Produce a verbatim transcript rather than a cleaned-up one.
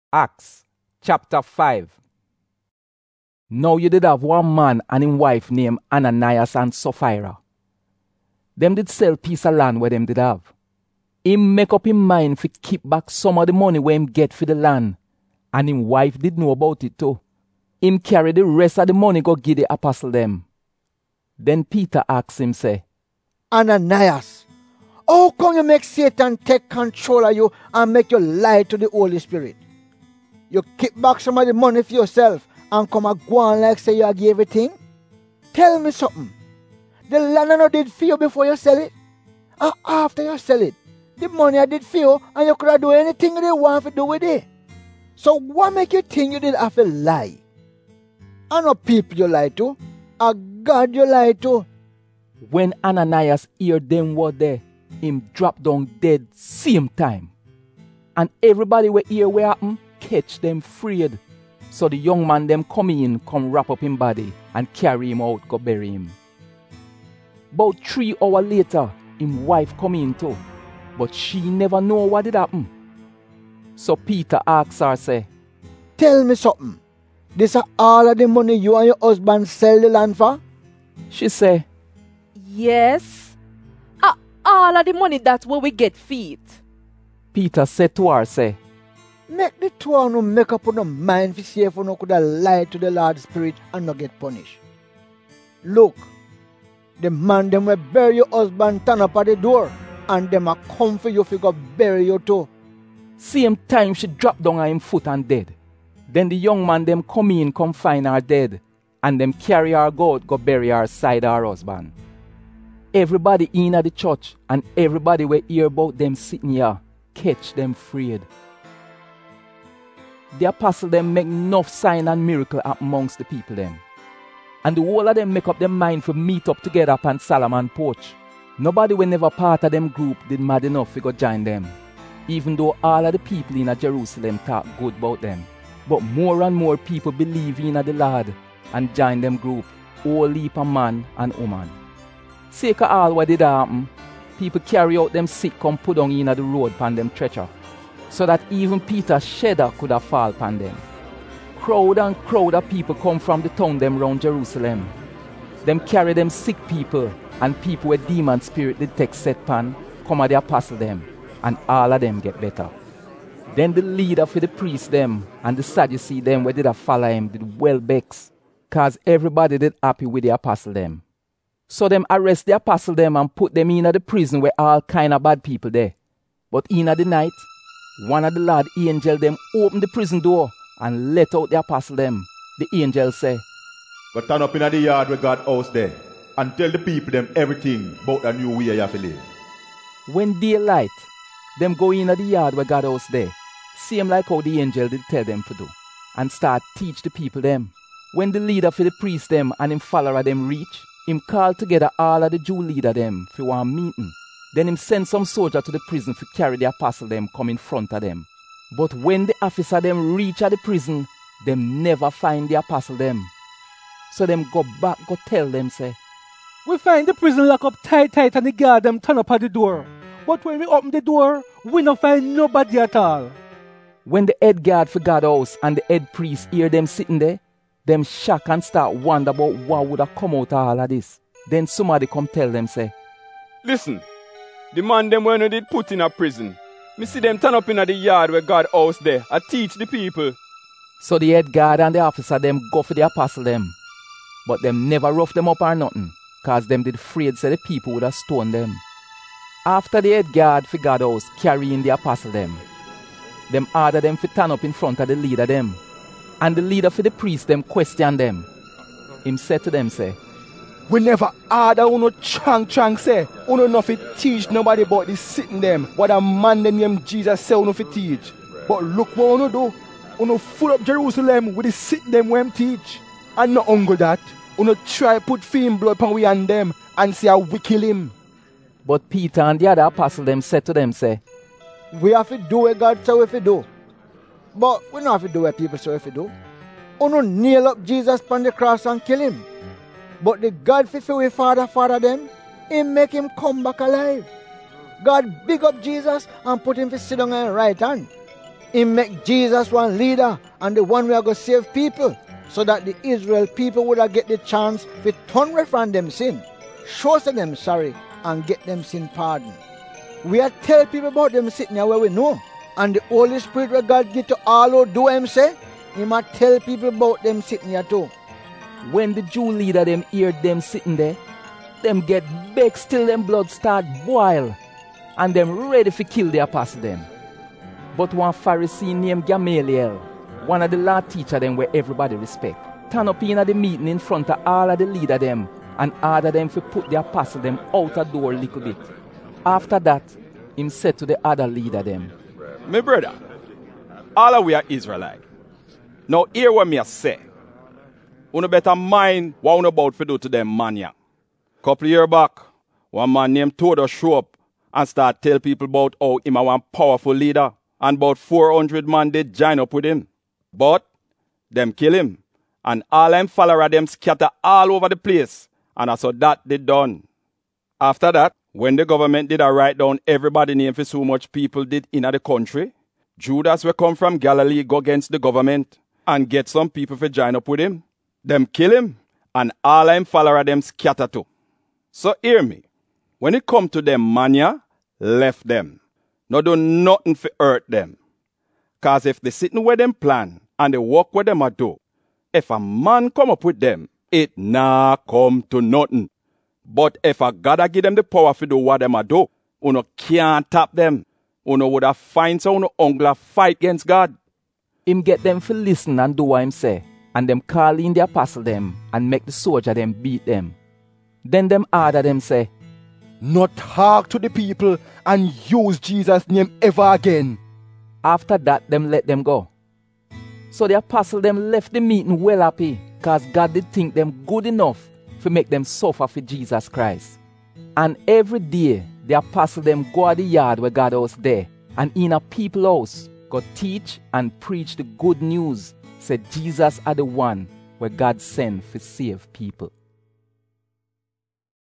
Acts chapter five. Now you did have one man and his wife named Ananias and Sapphira. Them did sell piece of land where them did have. Him make up him mind fi keep back some of the money where him get for the land, and him wife did know about it too. Him carry the rest of the money go give the apostle them. Then Peter asked him say, Ananias, how come you make Satan take control of you and make you lie to the Holy Spirit? You keep back some of the money for yourself and come and go on like say you give everything? Tell me something. The land I no did for you before you sell it? And after you sell it, the money I did for you and you could have do anything you want to do with it. So what make you think you did have to lie? I know people you lie to, and God you lie to. When Ananias heard them word there, him drop down dead same time. And everybody we hear what happen, catch them freed. So the young man them come in, come wrap up him body and carry him out, go bury him. About three hours later, him wife come in too, but she never know what did happen. So Peter asks her, say, Tell me something. This are all of the money you and your husband sell the land for? She say, Yes. Uh, all of the money that's what we get feet. Peter said to her, say, Make the two of you make up on the mind to see if you could have lied to the Lord's Spirit and not get punished. Look, the man them will bury your husband turn up at the door, and them a come for you if you go bury you too. Same time she dropped down on him foot and dead. Then the young man them come in, come find her dead, and them carry her go out, go bury her side her husband. Everybody in at the church and everybody will hear about them sitting here, catch them freed. The apostle them make enough sign and miracle amongst the people them. And the whole of them make up their mind for meet up together upon Solomon porch. Nobody will never part of them group did mad enough to go join them, even though all of the people in Jerusalem talk good about them. But more and more people believe in the Lord and join them group, all heap of man and woman. Sake of all what did happen, people carry out them sick come put on in the road upon them treacher, so that even Peter's shedder could have fall upon them. Crowd and crowd of people come from the town them round Jerusalem. Them carry them sick people and people with demon spirit did take set pan, come at the apostle them, and all of them get better. Then the leader for the priest them and the Sadducee them where did a follow him did well vex, cause everybody did happy with the apostle them. So them arrest the apostle them and put them in the prison where all kind of bad people there. But in the night, one of the Lord angel them open the prison door and let out the apostle them. The angel say, Go turn up in the yard where God house there and tell the people them everything about the new way you have to live. When daylight, them go in the yard where God house there, same like how the angel did tell them to do, and start teach the people them. When the leader for the priest them and him follower them reach, him call together all of the Jew leader them for one meeting. Then him send some soldier to the prison to carry the apostle them come in front of them. But when the officer them reach at the prison, them never find the apostle them. So them go back, go tell them, say, We find the prison lock up tight, tight, and the guard them turn up at the door. But when we open the door, we don't find nobody at all. When the head guard for God house and the head priest hear them sitting there, them shock and start wonder about what would have come out of all of this. Then somebody come tell them, say, Listen, the man them when they did put in a prison, me see them turn up in the yard where God house there, I teach the people. So the head guard and the officer them go for the apostle them. But them never rough them up or nothing, cause them did afraid say the people would have stoned them. After the head guard for God house carrying the apostle them, them order them to turn up in front of the leader them. And the leader for the priest them question them. Him said to them, say, We never order uno chang chang say, uno no fit teach nobody about this sitting them, what a man them named Jesus say uno fit teach. But look what uno do, uno full up Jerusalem with the sitting them when teach. And not only that, uno try put film blood upon we and them and say how we kill him. But Peter and the other apostle them said to them, say, We have to do what God say we have to do. But we don't have to do what people say we have to do. Uno nail up Jesus upon the cross and kill him. But the God fulfill we father, father them, he make him come back alive. God big up Jesus and put him to sit down on his right hand. He make Jesus one leader and the one we are going to save people, so that the Israel people would have get the chance to turn away from them sin, show to them sorry, and get them sin pardon. We are tell people about them sitting here where we know. And the Holy Spirit where God give to all who do him say, he might tell people about them sitting here too. When the Jew leader them hear them sitting there, them get vexed till them blood start boil, and them ready to kill the apostle them. But one Pharisee named Gamaliel, one of the law teacher them where everybody respect, turn up in at the meeting in front of all of the leader them and order them to put the apostle them out a door a little bit. After that, him said to the other leader them, My brother, all of we are Israelite. Now hear what me a say. Uno better mind what uno about to do to them man ya. Couple year back, one man named Todo show up and start tell people about how him a one powerful leader, and about four hundred man did join up with him. But them kill him, and all them follower them scatter all over the place, and so that they done. After that, when the government did a write down everybody name for so much people did in the country, Judas will come from Galilee go against the government and get some people to join up with him. Them kill him, and all them follower them scatter too. So hear me, when it come to them mania, left them. No do nothing for hurt them. Cause if they sitting where them plan and they walk where them a do, if a man come up with them, it nah come to nothing. But if a God a give them the power to do what them a do, uno can't tap them. Uno would have find so uno ungla fight against God. Him get them to listen and do what him say, and them call in the apostle them and make the soldier them beat them. Then them order them say, Not talk to the people and use Jesus' name ever again. After that, them let them go. So the apostle them left the meeting well happy, cause God did think them good enough to make them suffer for Jesus Christ. And every day, the apostle them go at the yard where God was there, and in a people house, go teach and preach the good news, said Jesus are the one where God sent to save people.